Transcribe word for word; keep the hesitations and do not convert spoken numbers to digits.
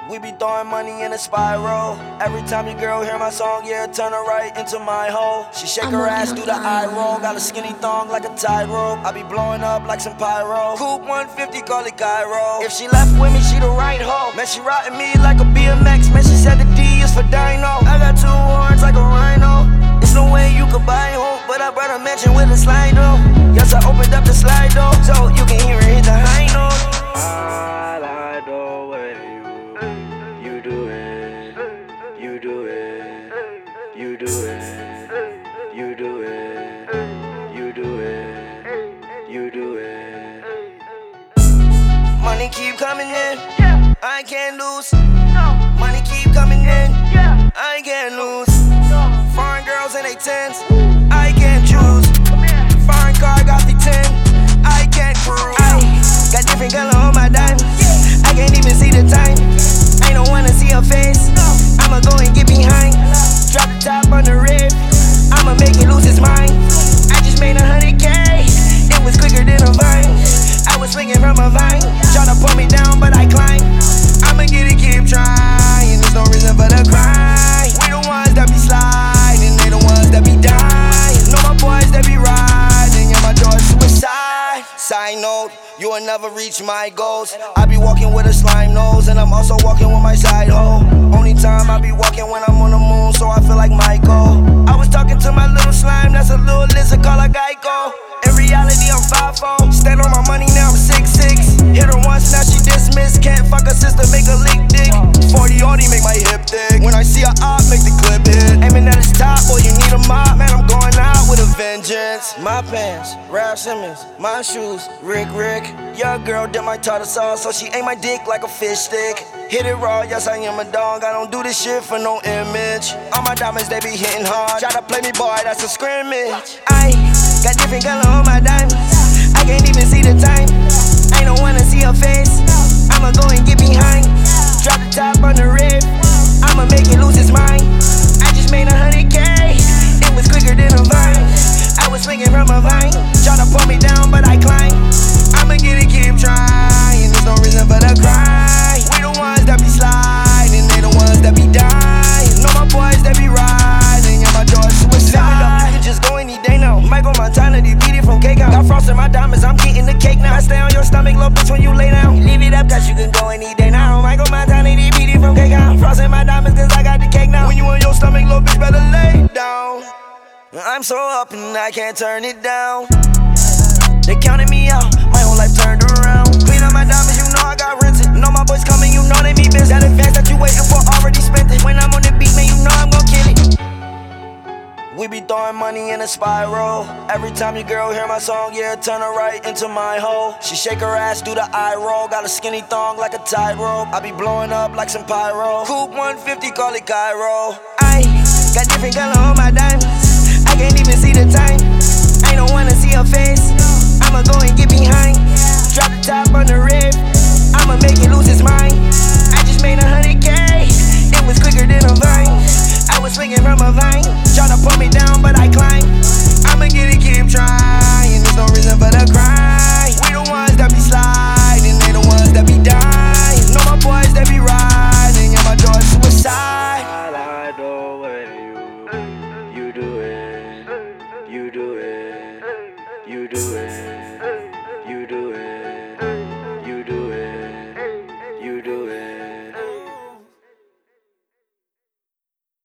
We be throwing money in a spiral. Every time your girl hear my song, yeah, turn her right into my hole. She shake her ass, do the eye roll. Got a skinny thong like a tightrope. I be blowing up like some pyro. Coupe one fifty, call it Cairo. If she left with me, she the right hoe. Man, she riding me like a B M X. Man, she said the D is for Dino. I got two horns like a rhino. There's no way you could buy hope, but I brought a mansion with a slide though. Yes, I opened up the slide though, so you can hear it hit the high note. I like the way you, you do it, you do it, you do it, you do it, you do it, you do it. Money keep coming in, I can't lose. Money keep coming in, I can't lose. Foreign girls in they tens, I can't choose. Foreign car got the ten, I can't cruise. I got different color on my diamonds, I can't even see the time. I don't wanna see her face, I'ma go and get behind. Drop the top on the rib, I'ma make it lose his mind. I just made a hundred K, it was quicker than a vine. I was swinging from a vine, tryna pull me down but I climb. I'ma get it, keep trying, there's no reason for the cry. We the ones that be sliding, they the ones that be dying. Know my boys that be riding, and my door's suicide. Side note, you will never reach my goals. I be walking with a slime nose, and I'm also walking with my side hoe. Only time I be walking when I'm on the moon, so I feel like Michael. I was talking to my little slime, that's a little lizard called a Geico. In reality, I'm five four. Stand on my money, now I'm six six. Hit her once, now she dismissed. Can't fuck her sister, make her lick dick. forty Audi, make my hip thick. When I see her op, make the clip hit. Aiming at his top, boy, you need a mop. Man, I'm going out with a vengeance. My pants, Ralph Simmons. My shoes, Rick Rick. Your girl did my tartar sauce, so she ate my dick like a fish stick. Hit it raw, yes, I am a dog. I don't do this shit for no image. All my diamonds, they be hitting hard. Try to play me, boy, that's a scrimmage. I got different color on my diamonds, I can't even see the time. I don't wanna see her face, I'ma go and get behind. Drop the top on the rib, I'ma make it lose his mind. I just made a hundred K, it was quicker than a vine. I was swinging from a vine, tryna pull me down but I climb. I'ma get it, keep trying, there's no reason for the cry. We the ones that be sliding, they the ones that be dying. Know my boys that be riding, and my door's suicide. You can just go any day now. Michael Montana, they beat it from cake out. Got frost in my diamonds, I'm getting the cake now. I stay on your stomach, little bitch, when you lay down. Leave it up, cause you can go any day now. Michael Montana, they beat it from cake out. Frost in my diamonds, cause I got the cake now. When you on your stomach, little bitch, better lay down. I'm so up and I can't turn it down. They counted me out, my whole life turned around. Clean up my diamonds, you know I got rented. Know my boys coming, you know they be busy. That advance that you waiting for, already spent it. When I'm on the beat, man, you know I'm gon' kill it. We be throwing money in a spiral. Every time your girl hear my song, yeah, turn her right into my hole. She shake her ass, do the eye roll. Got a skinny thong like a tightrope. I be blowing up like some pyro. Coupe one fifty, call it Cairo. I got different color on my diamonds, I can't even see the time. I don't wanna see her face, I'ma go and get behind. Drop the top on the rib,